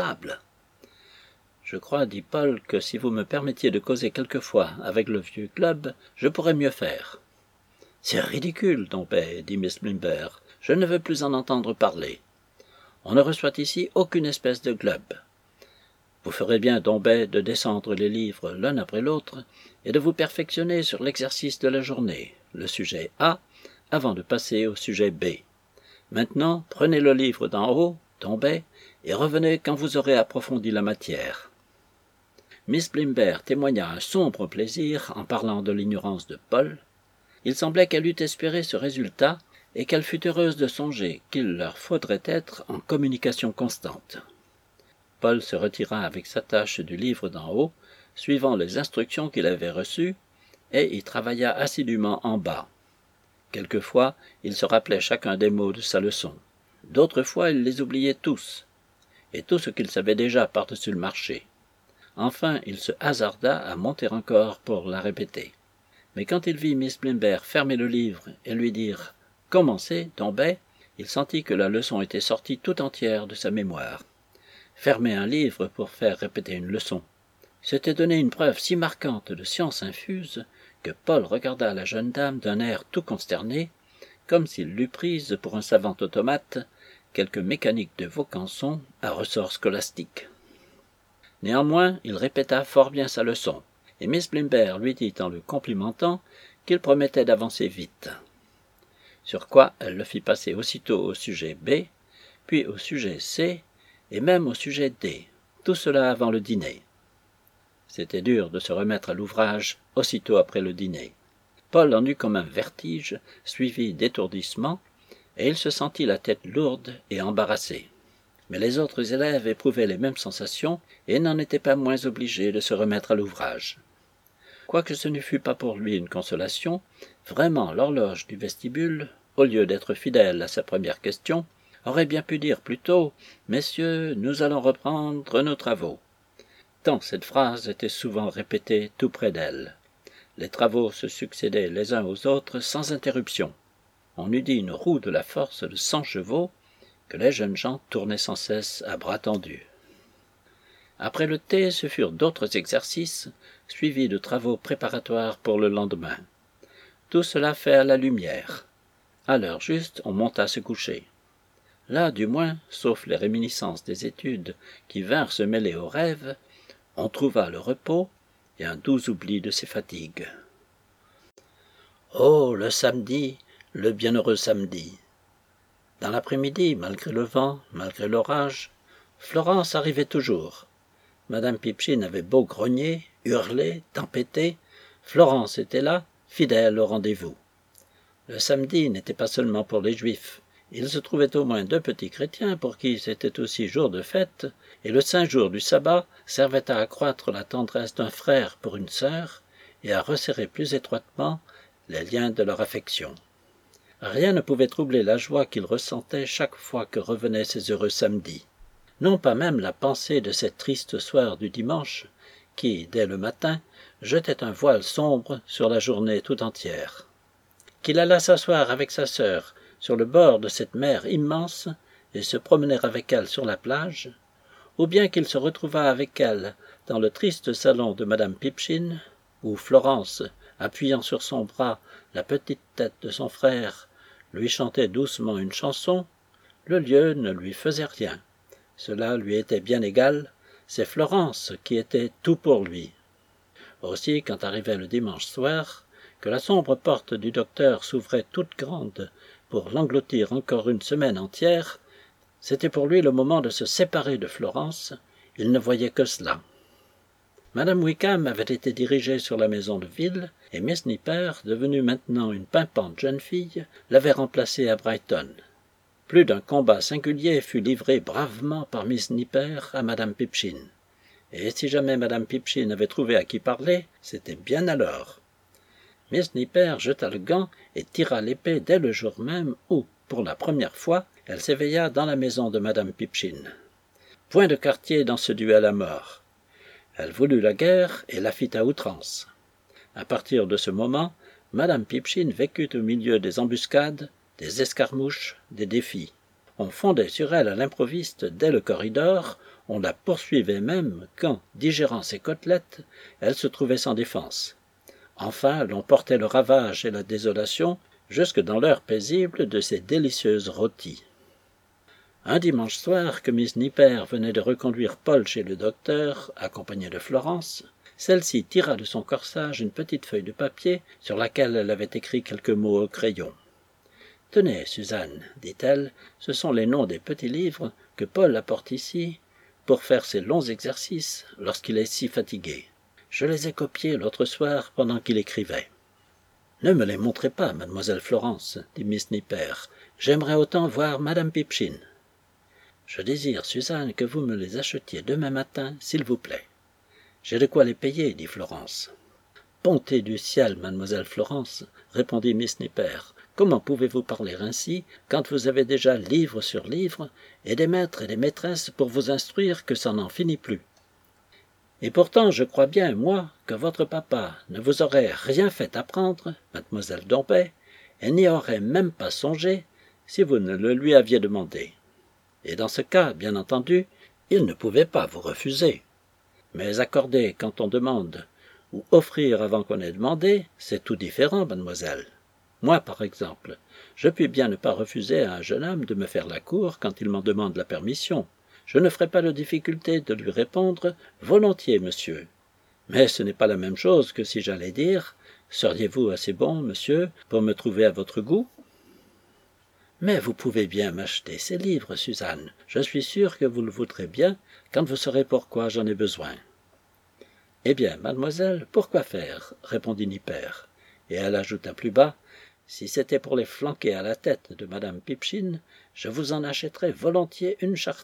Je crois, dit Paul, que si vous me permettiez de causer quelquefois avec le vieux Glubb, je pourrais mieux faire. « C'est ridicule, Dombey, dit Miss Blimber, je ne veux plus en entendre parler. On ne reçoit ici aucune espèce de Glubb. Vous ferez bien, Dombey, de descendre les livres l'un après l'autre et de vous perfectionner sur l'exercice de la journée, le sujet A, avant de passer au sujet B. Maintenant, prenez le livre d'en haut, Dombey, et revenez quand vous aurez approfondi la matière. » Miss Blimber témoigna un sombre plaisir en parlant de l'ignorance de Paul. Il semblait qu'elle eût espéré ce résultat et qu'elle fût heureuse de songer qu'il leur faudrait être en communication constante. Paul se retira avec sa tâche du livre d'en haut, suivant les instructions qu'il avait reçues, et y travailla assidûment en bas. Quelquefois, il se rappelait chacun des mots de sa leçon. D'autres fois, il les oubliait tous, et tout ce qu'il savait déjà par-dessus le marché. Enfin, il se hasarda à monter encore pour la répéter. Mais quand il vit Miss Blimber fermer le livre et lui dire « Commencez, Dombey », il sentit que la leçon était sortie tout entière de sa mémoire. Fermer un livre pour faire répéter une leçon, c'était donner une preuve si marquante de science infuse que Paul regarda la jeune dame d'un air tout consterné, comme s'il l'eût prise pour un savant automate, quelque mécanique de Vaucanson à ressort scolastique. Néanmoins, il répéta fort bien sa leçon, et Miss Blimber lui dit en le complimentant qu'il promettait d'avancer vite. Sur quoi elle le fit passer aussitôt au sujet B, puis au sujet C, et même au sujet D, tout cela avant le dîner. C'était dur de se remettre à l'ouvrage aussitôt après le dîner. Paul en eut comme un vertige, suivi d'étourdissement, et il se sentit la tête lourde et embarrassée. Mais les autres élèves éprouvaient les mêmes sensations et n'en étaient pas moins obligés de se remettre à l'ouvrage. Quoique ce ne fût pas pour lui une consolation, vraiment l'horloge du vestibule, au lieu d'être fidèle à sa première question, aurait bien pu dire plutôt « Messieurs, nous allons reprendre nos travaux ». Tant cette phrase était souvent répétée tout près d'elle. Les travaux se succédaient les uns aux autres sans interruption. On eût dit une roue de la force de cent chevaux que les jeunes gens tournaient sans cesse à bras tendus. Après le thé, ce furent d'autres exercices, suivis de travaux préparatoires pour le lendemain. Tout cela fait à la lumière. À l'heure juste, on monta se coucher. Là, du moins, sauf les réminiscences des études qui vinrent se mêler aux rêves, on trouva le repos et un doux oubli de ses fatigues. Oh, le samedi, le bienheureux samedi! Dans l'après-midi, malgré le vent, malgré l'orage, Florence arrivait toujours. Madame Pipchin avait beau grogner, hurler, tempêter, Florence était là, fidèle au rendez-vous. Le samedi n'était pas seulement pour les Juifs. Il se trouvait au moins deux petits chrétiens pour qui c'était aussi jour de fête, et le saint jour du sabbat servait à accroître la tendresse d'un frère pour une sœur et à resserrer plus étroitement les liens de leur affection. Rien ne pouvait troubler la joie qu'il ressentait chaque fois que revenaient ces heureux samedis. Non pas même la pensée de cette triste soir du dimanche, qui, dès le matin, jetait un voile sombre sur la journée tout entière. Qu'il alla s'asseoir avec sa sœur sur le bord de cette mer immense et se promener avec elle sur la plage, ou bien qu'il se retrouvât avec elle dans le triste salon de madame Pipchin, où Florence, appuyant sur son bras la petite tête de son frère, lui chantait doucement une chanson, le lieu ne lui faisait rien. Cela lui était bien égal, c'est Florence qui était tout pour lui. Aussi, quand arrivait le dimanche soir, que la sombre porte du docteur s'ouvrait toute grande pour l'engloutir encore une semaine entière, c'était pour lui le moment de se séparer de Florence. Il ne voyait que cela. Madame Wickham avait été dirigée sur la maison de ville, et Miss Nipper, devenue maintenant une pimpante jeune fille, l'avait remplacée à Brighton. Plus d'un combat singulier fut livré bravement par Miss Nipper à Madame Pipchin. Et si jamais Madame Pipchin avait trouvé à qui parler, c'était bien alors. Miss Nipper jeta le gant et tira l'épée dès le jour même où, pour la première fois, elle s'éveilla dans la maison de Madame Pipchin. Point de quartier dans ce duel à mort. Elle voulut la guerre et la fit à outrance. À partir de ce moment, Madame Pipchin vécut au milieu des embuscades, des escarmouches, des défis. On fondait sur elle à l'improviste dès le corridor, on la poursuivait même quand, digérant ses côtelettes, elle se trouvait sans défense. Enfin, l'on portait le ravage et la désolation jusque dans l'heure paisible de ces délicieuses rôties. Un dimanche soir que Miss Nipper venait de reconduire Paul chez le docteur, accompagnée de Florence, celle-ci tira de son corsage une petite feuille de papier sur laquelle elle avait écrit quelques mots au crayon. « Tenez, Suzanne, dit-elle, ce sont les noms des petits livres que Paul apporte ici pour faire ses longs exercices lorsqu'il est si fatigué. Je les ai copiés l'autre soir pendant qu'il écrivait. »« Ne me les montrez pas, mademoiselle Florence, dit Miss Nipper. J'aimerais autant voir Madame Pipchin. »« Je désire, Suzanne, que vous me les achetiez demain matin, s'il vous plaît. »« J'ai de quoi les payer, dit Florence. »« Bonté du ciel, mademoiselle Florence, répondit Miss Nipper. Comment pouvez-vous parler ainsi quand vous avez déjà livre sur livre et des maîtres et des maîtresses pour vous instruire que ça n'en finit plus? Et pourtant, je crois bien, moi, que votre papa ne vous aurait rien fait apprendre, mademoiselle Dompet, et n'y aurait même pas songé si vous ne le lui aviez demandé. Et dans ce cas, bien entendu, il ne pouvait pas vous refuser. Mais accorder quand on demande, ou offrir avant qu'on ait demandé, c'est tout différent, mademoiselle. Moi, par exemple, je puis bien ne pas refuser à un jeune homme de me faire la cour quand il m'en demande la permission. Je ne ferai pas de difficulté de lui répondre « Volontiers, monsieur ». Mais ce n'est pas la même chose que si j'allais dire « Seriez-vous assez bon, monsieur, pour me trouver à votre goût ?» Mais vous pouvez bien m'acheter ces livres, Suzanne. Je suis sûr que vous le voudrez bien quand vous saurez pourquoi j'en ai besoin. « Eh bien, mademoiselle, pourquoi faire ?» répondit Nipper. Et elle ajouta plus bas « Si c'était pour les flanquer à la tête de Madame Pipchin, je vous en achèterais volontiers une charretée. »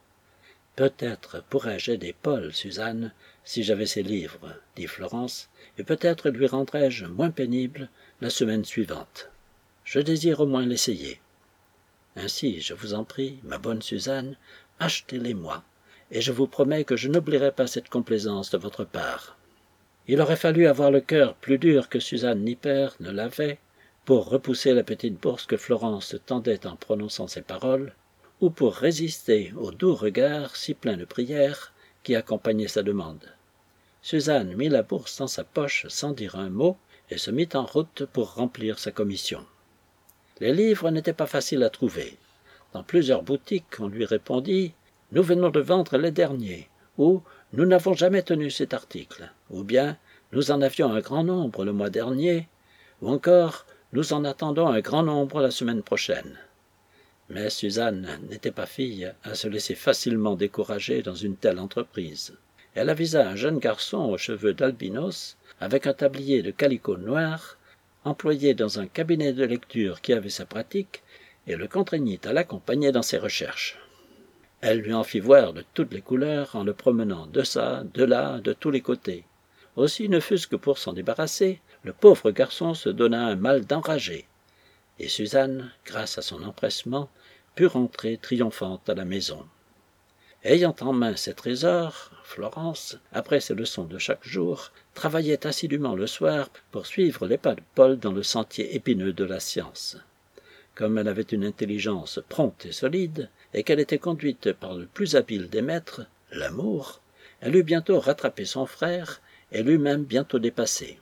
Peut-être pourrais-je aider Paul, Suzanne, si j'avais ces livres, dit Florence, et peut-être lui rendrais-je moins pénible la semaine suivante. Je désire au moins l'essayer. Ainsi, je vous en prie, ma bonne Suzanne, achetez-les-moi, et je vous promets que je n'oublierai pas cette complaisance de votre part. Il aurait fallu avoir le cœur plus dur que Suzanne Nipper ne l'avait pour repousser la petite bourse que Florence tendait en prononçant ces paroles, ou pour résister au doux regard si plein de prière qui accompagnait sa demande. Suzanne mit la bourse dans sa poche sans dire un mot et se mit en route pour remplir sa commission. Les livres n'étaient pas faciles à trouver. Dans plusieurs boutiques, on lui répondit « Nous venons de vendre les derniers » ou « Nous n'avons jamais tenu cet article » ou bien « Nous en avions un grand nombre le mois dernier » ou encore « Nous en attendons un grand nombre la semaine prochaine ». Mais Suzanne n'était pas fille à se laisser facilement décourager dans une telle entreprise. Elle avisa un jeune garçon aux cheveux d'albinos, avec un tablier de calicot noir, employé dans un cabinet de lecture qui avait sa pratique, et le contraignit à l'accompagner dans ses recherches. Elle lui en fit voir de toutes les couleurs en le promenant de ça, de là, de tous les côtés. Aussi, ne fût-ce que pour s'en débarrasser, le pauvre garçon se donna un mal d'enragé. Et Suzanne, grâce à son empressement, put rentrer triomphante à la maison. Ayant en main ses trésors, Florence, après ses leçons de chaque jour, travaillait assidûment le soir pour suivre les pas de Paul dans le sentier épineux de la science. Comme elle avait une intelligence prompte et solide, et qu'elle était conduite par le plus habile des maîtres, l'amour, elle eut bientôt rattrapé son frère, et l'eut-même bientôt dépassé.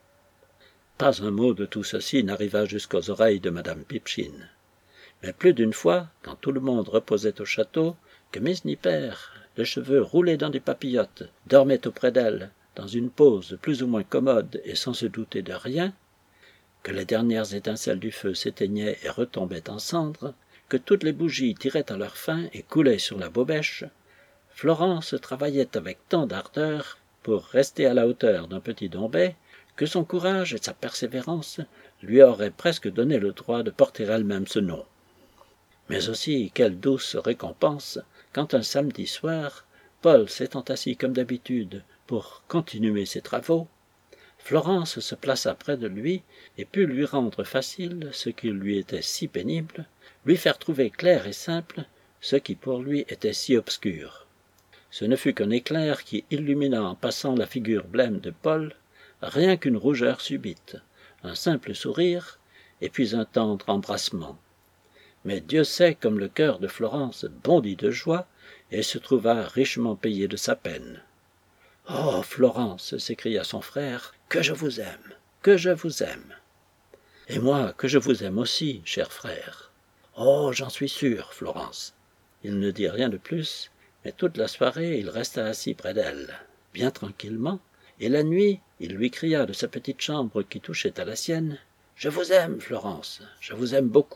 Pas un mot de tout ceci n'arriva jusqu'aux oreilles de Madame Pipchin. Mais plus d'une fois, quand tout le monde reposait au château, que Miss Nipper, les cheveux roulés dans des papillotes, dormait auprès d'elle, dans une pose plus ou moins commode et sans se douter de rien, que les dernières étincelles du feu s'éteignaient et retombaient en cendres, que toutes les bougies tiraient à leur fin et coulaient sur la bobèche, Florence travaillait avec tant d'ardeur pour rester à la hauteur d'un petit Dombet que son courage et sa persévérance lui auraient presque donné le droit de porter elle-même ce nom. Mais aussi, quelle douce récompense quand un samedi soir, Paul s'étant assis comme d'habitude pour continuer ses travaux, Florence se plaça près de lui et put lui rendre facile ce qui lui était si pénible, lui faire trouver clair et simple ce qui pour lui était si obscur. Ce ne fut qu'un éclair qui illumina en passant la figure blême de Paul, rien qu'une rougeur subite, un simple sourire, et puis un tendre embrassement. Mais Dieu sait comme le cœur de Florence bondit de joie et se trouva richement payé de sa peine. « Oh, Florence !» s'écria son frère, « que je vous aime, que je vous aime !»« Et moi, que je vous aime aussi, cher frère. »« Oh, j'en suis sûr, Florence. » Il ne dit rien de plus, mais toute la soirée il resta assis près d'elle, bien tranquillement, et la nuit il lui cria de sa petite chambre qui touchait à la sienne, « Je vous aime, Florence, je vous aime beaucoup. »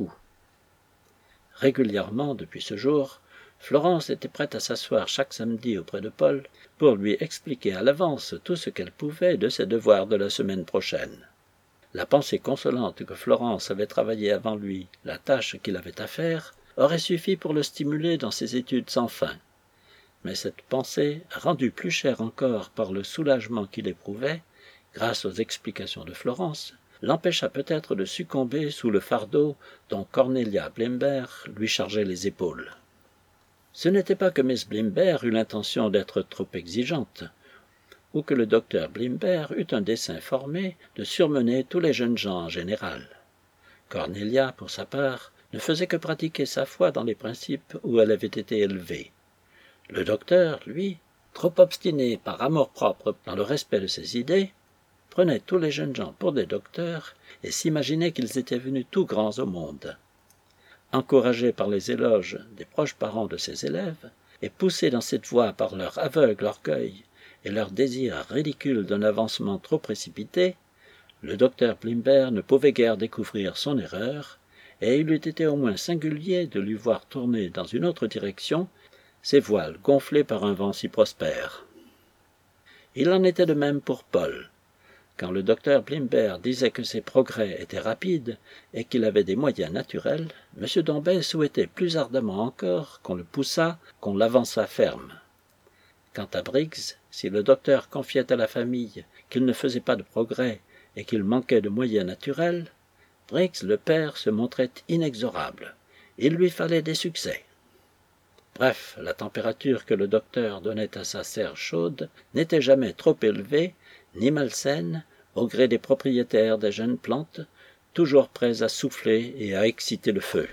Régulièrement, depuis ce jour, Florence était prête à s'asseoir chaque samedi auprès de Paul pour lui expliquer à l'avance tout ce qu'elle pouvait de ses devoirs de la semaine prochaine. La pensée consolante que Florence avait travaillé avant lui la tâche qu'il avait à faire aurait suffi pour le stimuler dans ses études sans fin. Mais cette pensée, rendue plus chère encore par le soulagement qu'il éprouvait, grâce aux explications de Florence, l'empêcha peut-être de succomber sous le fardeau dont Cornelia Blimber lui chargeait les épaules. Ce n'était pas que Miss Blimber eût l'intention d'être trop exigeante, ou que le docteur Blimber eût un dessein formé de surmener tous les jeunes gens en général. Cornelia, pour sa part, ne faisait que pratiquer sa foi dans les principes où elle avait été élevée. Le docteur, lui, trop obstiné par amour-propre dans le respect de ses idées, prenait tous les jeunes gens pour des docteurs et s'imaginait qu'ils étaient venus tout grands au monde. Encouragé par les éloges des proches parents de ses élèves, et poussé dans cette voie par leur aveugle orgueil et leur désir ridicule d'un avancement trop précipité, le docteur Blimber ne pouvait guère découvrir son erreur, et il eût été au moins singulier de lui voir tourner dans une autre direction ses voiles gonflées par un vent si prospère. Il en était de même pour Paul. Quand le docteur Blimber disait que ses progrès étaient rapides et qu'il avait des moyens naturels, M. Dombet souhaitait plus ardemment encore qu'on le poussât, qu'on l'avançât ferme. Quant à Briggs, si le docteur confiait à la famille qu'il ne faisait pas de progrès et qu'il manquait de moyens naturels, Briggs le père se montrait inexorable. Il lui fallait des succès. Bref, la température que le docteur donnait à sa serre chaude n'était jamais trop élevée, ni malsaine, au gré des propriétaires des jeunes plantes, toujours prêts à souffler et à exciter le feu.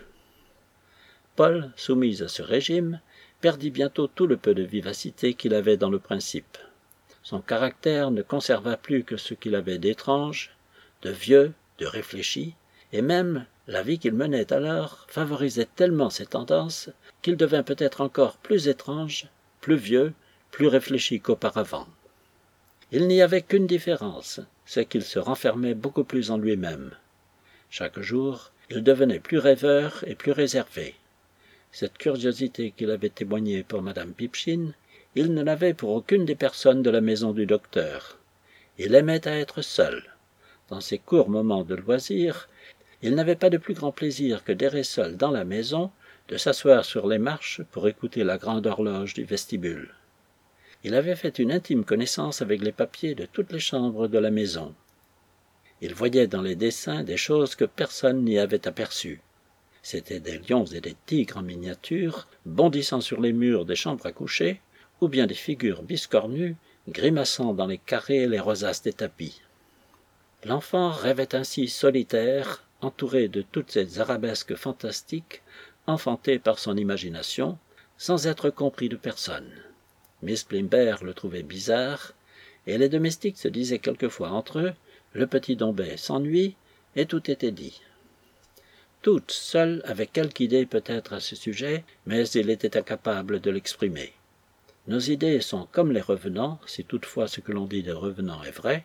Paul, soumis à ce régime, perdit bientôt tout le peu de vivacité qu'il avait dans le principe. Son caractère ne conserva plus que ce qu'il avait d'étrange, de vieux, de réfléchi, et même la vie qu'il menait alors favorisait tellement ses tendances qu'il devint peut-être encore plus étrange, plus vieux, plus réfléchi qu'auparavant. Il n'y avait qu'une différence, c'est qu'il se renfermait beaucoup plus en lui-même. Chaque jour, il devenait plus rêveur et plus réservé. Cette curiosité qu'il avait témoignée pour madame Pipchin, il ne l'avait pour aucune des personnes de la maison du docteur. Il aimait à être seul. Dans ses courts moments de loisir, il n'avait pas de plus grand plaisir que d'errer seul dans la maison, de s'asseoir sur les marches pour écouter la grande horloge du vestibule. Il avait fait une intime connaissance avec les papiers de toutes les chambres de la maison. Il voyait dans les dessins des choses que personne n'y avait aperçues. C'étaient des lions et des tigres en miniature, bondissant sur les murs des chambres à coucher, ou bien des figures biscornues, grimaçant dans les carrés et les rosaces des tapis. L'enfant rêvait ainsi solitaire, entouré de toutes ces arabesques fantastiques, enfantées par son imagination, sans être compris de personne. Miss Blimber le trouvait bizarre, et les domestiques se disaient quelquefois entre eux, le petit Dombet s'ennuie, et tout était dit. Toutes seules avaient quelque idée peut-être à ce sujet, mais il était incapable de l'exprimer. Nos idées sont comme les revenants, si toutefois ce que l'on dit des revenants est vrai,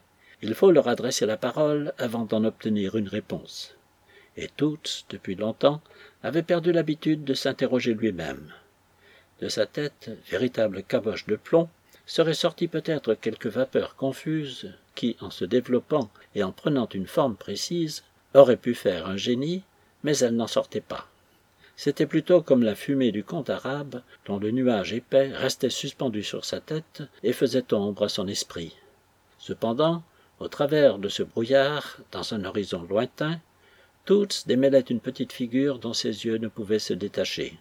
Il faut leur adresser la parole avant d'en obtenir une réponse. Et Toots, depuis longtemps, avait perdu l'habitude de s'interroger lui-même. De sa tête, véritable caboche de plomb, serait sortie peut-être quelque vapeur confuse qui, en se développant et en prenant une forme précise, aurait pu faire un génie, mais elle n'en sortait pas. C'était plutôt comme la fumée du conte arabe dont le nuage épais restait suspendu sur sa tête et faisait ombre à son esprit. Cependant, au travers de ce brouillard, dans un horizon lointain, Toots démêlait une petite figure dont ses yeux ne pouvaient se détacher.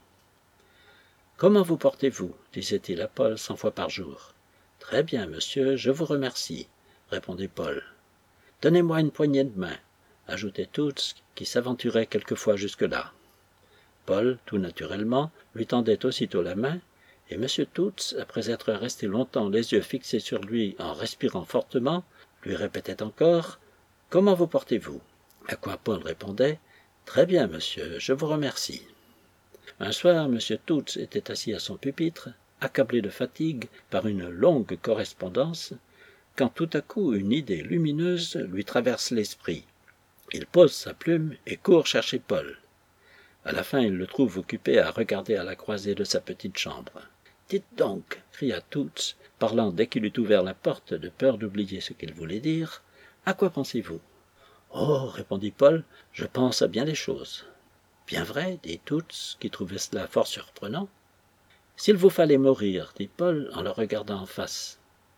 « Comment vous portez-vous » disait-il à Paul cent fois par jour. « Très bien, monsieur, je vous remercie, » répondait Paul. « Donnez-moi une poignée de main, » ajoutait Toots, qui s'aventurait quelquefois jusque-là. Paul, tout naturellement, lui tendait aussitôt la main, et M. Toots, après être resté longtemps les yeux fixés sur lui en respirant fortement, lui répétait encore « Comment vous portez-vous » à quoi Paul répondait « Très bien, monsieur, je vous remercie. » Un soir, M. Toots était assis à son pupitre, accablé de fatigue par une longue correspondance, quand tout à coup une idée lumineuse lui traverse l'esprit. Il pose sa plume et court chercher Paul. À la fin, il le trouve occupé à regarder à la croisée de sa petite chambre. « Dites donc » cria Toots, parlant dès qu'il eut ouvert la porte de peur d'oublier ce qu'il voulait dire, « à quoi pensez-vous » ? « Oh » répondit Paul, « je pense à bien des choses. »« Bien vrai » dit Toots, qui trouvait cela fort surprenant. « S'il vous fallait mourir » dit Paul en le regardant en face.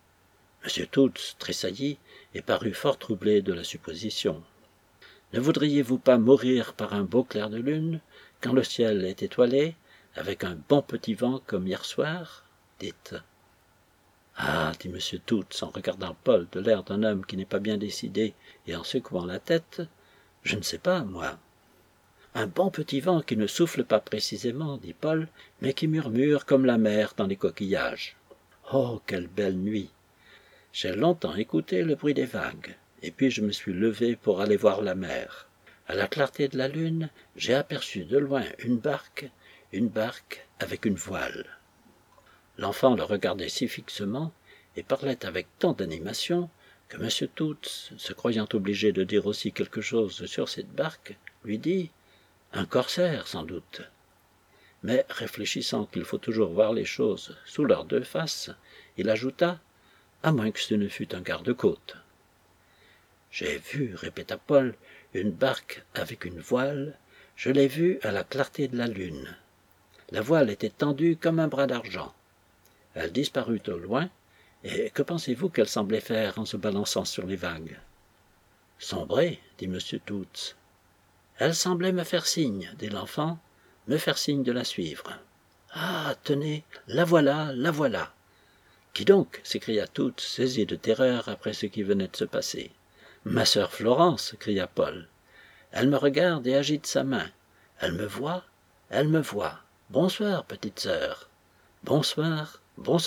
M. Toots tressaillit et parut fort troublé de la supposition. « Ne voudriez-vous pas mourir par un beau clair de lune, quand le ciel est étoilé, avec un bon petit vent comme hier soir ?» dites. « Ah » dit M. Toots en regardant Paul de l'air d'un homme qui n'est pas bien décidé et en secouant la tête, « je ne sais pas, moi. »« Un bon petit vent qui ne souffle pas précisément, » dit Paul, « mais qui murmure comme la mer dans les coquillages. »« Oh, quelle belle nuit ! J'ai longtemps écouté le bruit des vagues, et puis je me suis levé pour aller voir la mer. À la clarté de la lune, j'ai aperçu de loin une barque, une barque avec une voile. » L'enfant le regardait si fixement et parlait avec tant d'animation que M. Toots, se croyant obligé de dire aussi quelque chose sur cette barque, lui dit « Un corsaire, sans doute. » Mais, réfléchissant qu'il faut toujours voir les choses sous leurs deux faces, il ajouta « À moins que ce ne fût un garde-côte. » « J'ai vu, » répéta Paul, « une barque avec une voile, je l'ai vue à la clarté de la lune. La voile était tendue comme un bras d'argent. Elle disparut au loin, et que pensez-vous qu'elle semblait faire en se balançant sur les vagues ? »« Sombrer, » dit M. Toots. « Elle semblait me faire signe, » dit l'enfant, « me faire signe de la suivre. »« Ah, tenez, la voilà, la voilà !»« Qui donc ?» s'écria Toots, saisi de terreur après ce qui venait de se passer. « Ma sœur Florence !» cria Paul. « Elle me regarde et agite sa main. Elle me voit, elle me voit. Bonsoir, petite sœur. Bonsoir, bonsoir. »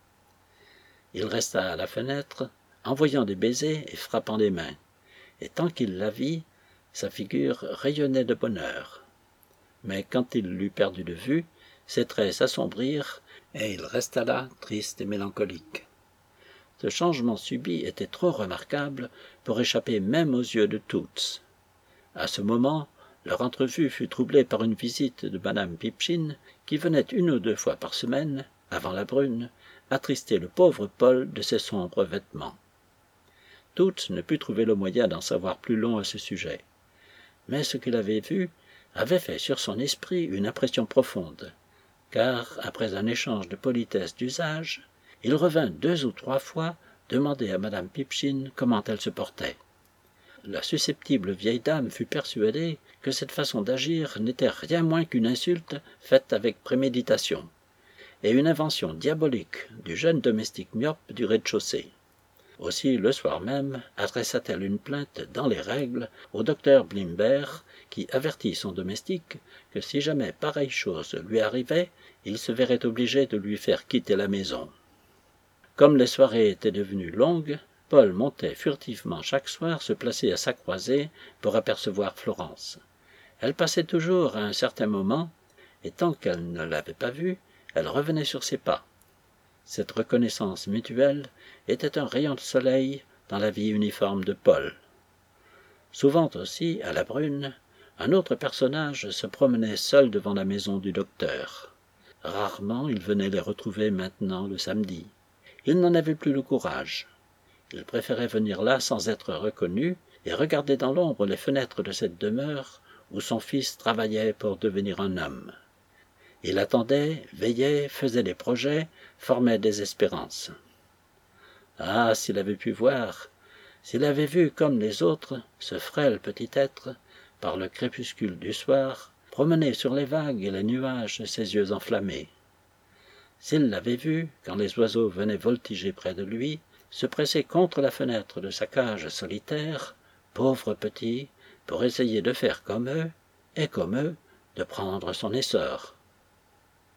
Il resta à la fenêtre, envoyant des baisers et frappant des mains, et tant qu'il la vit, sa figure rayonnait de bonheur. Mais quand il l'eut perdue de vue, ses traits s'assombrirent, et il resta là, triste et mélancolique. Ce changement subit était trop remarquable pour échapper même aux yeux de Toots. À ce moment, leur entrevue fut troublée par une visite de Madame Pipchin, qui venait une ou deux fois par semaine, avant la brune, attrister le pauvre Paul de ses sombres vêtements. Toots ne put trouver le moyen d'en savoir plus long à ce sujet. Mais ce qu'il avait vu avait fait sur son esprit une impression profonde, car, après un échange de politesses d'usage, il revint deux ou trois fois demander à Madame Pipchin comment elle se portait. La susceptible vieille dame fut persuadée que cette façon d'agir n'était rien moins qu'une insulte faite avec préméditation, et une invention diabolique du jeune domestique myope du rez-de-chaussée. Aussi, le soir même, adressa-t-elle une plainte dans les règles au docteur Blimber, qui avertit son domestique que si jamais pareille chose lui arrivait, il se verrait obligé de lui faire quitter la maison. Comme les soirées étaient devenues longues, Paul montait furtivement chaque soir se placer à sa croisée pour apercevoir Florence. Elle passait toujours à un certain moment, et tant qu'elle ne l'avait pas vue, elle revenait sur ses pas. Cette reconnaissance mutuelle était un rayon de soleil dans la vie uniforme de Paul. Souvent aussi, à la Brune, un autre personnage se promenait seul devant la maison du docteur. Rarement il venait les retrouver maintenant le samedi. Il n'en avait plus le courage. Il préférait venir là sans être reconnu et regarder dans l'ombre les fenêtres de cette demeure où son fils travaillait pour devenir un homme. Il attendait, veillait, faisait des projets, formait des espérances. Ah, s'il avait pu voir, s'il avait vu comme les autres ce frêle petit être, par le crépuscule du soir, promener sur les vagues et les nuages ses yeux enflammés. S'il l'avait vu, quand les oiseaux venaient voltiger près de lui, se presser contre la fenêtre de sa cage solitaire, pauvre petit, pour essayer de faire comme eux, et comme eux, de prendre son essor.